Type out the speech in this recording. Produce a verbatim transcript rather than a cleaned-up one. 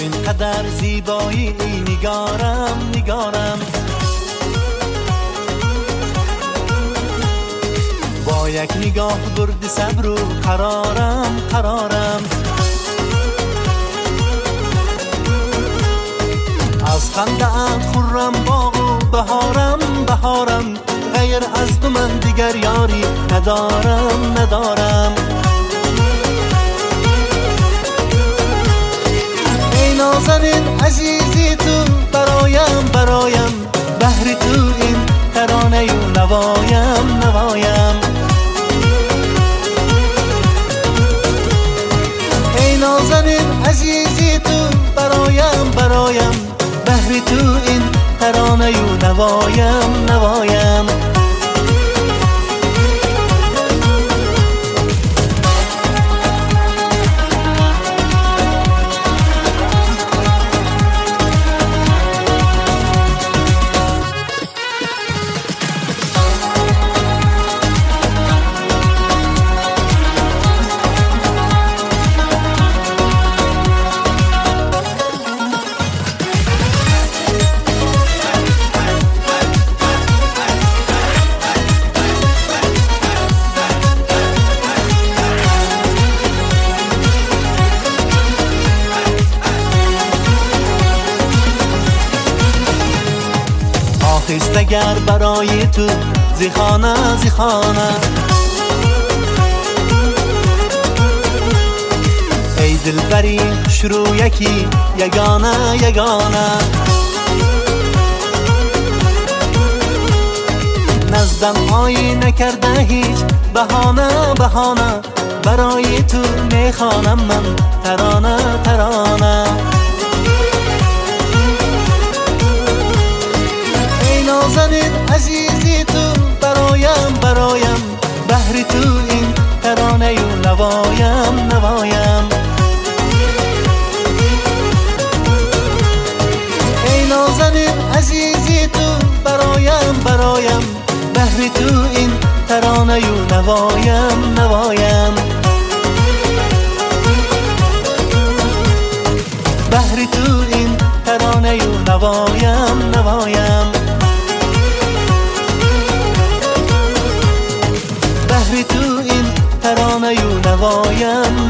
اینقدر زیبایی نگارم نگارم، با یک نگاه برد صبر و قرارم قرارم. از خنده ام خرم باغ و بهارم بهارم، غیر از تو من دیگر یاری ندارم ندارم. ای نازنین عزیزی تو برایم برایم، بهر تو این ترانه و نوایم نوایم. ای نازنین عزیزی تو برایم برایم، بهر تو این ترانه و نوایم نوایم. آخستگر برای تو زیخانه زیخانه، ای دلبری شروع یکی یگانه یگانه. نزدم آیی نکرده هیچ بهانه بهانه، برای تو میخوانم من ترانه ترانه. نازنین عزیزی تو برایم برایم، بهر تو این ترانه و نوایم نوایم. ای نازنین عزیزی تو برایم برایم، بهر تو این ترانه و نوایم نوایم. بهر تو این ترانه و نوایم نوایم. بهر تو این ترانه و نوایم